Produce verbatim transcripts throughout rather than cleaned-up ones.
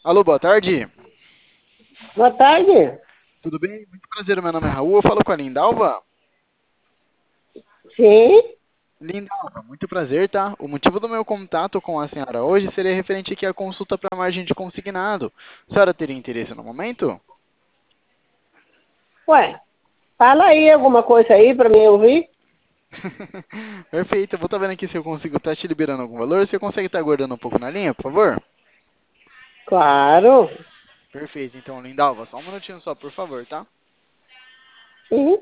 Alô, boa tarde. Boa tarde. Tudo bem? Muito prazer, meu nome é Raul. Eu falo com a Lindalva. Sim, Lindalva, muito prazer, tá? O motivo do meu contato com a senhora hoje seria referente aqui à consulta para margem de consignado. A senhora teria interesse no momento? ué, fala aí alguma coisa aí para mim ouvir. Perfeito, eu vou estar vendo aqui se eu consigo estar te liberando algum valor. Você consegue estar aguardando um pouco na linha, por favor? Claro. Perfeito, então, Lindalva, só um minutinho só, por favor, tá? Sim.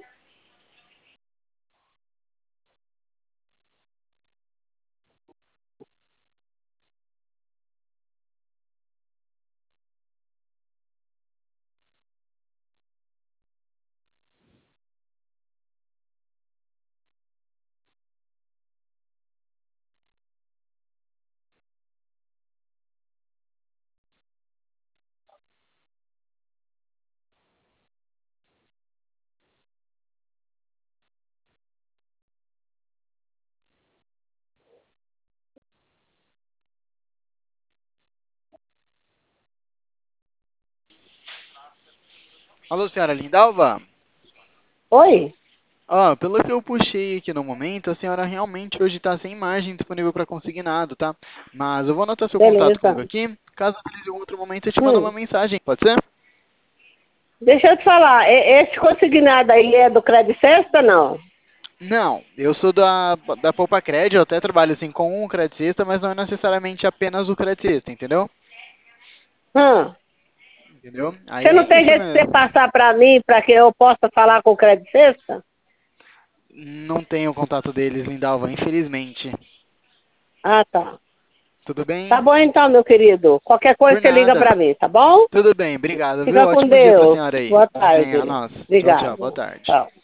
Alô, senhora Lindalva? Oi, Ó, pelo que eu puxei aqui no momento, a senhora realmente hoje está sem margem disponível para consignado, tá? Mas eu vou anotar seu contato comigo beleza. aqui. Caso precise em outro momento, eu te mando uma Hum, mensagem, pode ser? deixa eu te falar, e- esse consignado aí é do Credit Sexta, não? Não, eu sou da, da Poupa Cred, eu até trabalho assim com um Credit Sexta, mas não é necessariamente apenas o Credit Sexta, entendeu? Hum, Entendeu? Aí você é não tem isso jeito de você mesmo. passar para mim para que eu possa falar com o Credit Sexta? Não tenho o contato deles, Lindalva, infelizmente. Ah, tá. Tudo Tá bem? bom então, meu querido. Qualquer coisa Por você liga nada. para mim, tá bom? Tudo bem, obrigado, viu? Fica com Ótimo dia pra Deus. senhora aí. Boa Também a tarde. nós. Tchau, tchau, boa Obrigado. tarde. Tchau.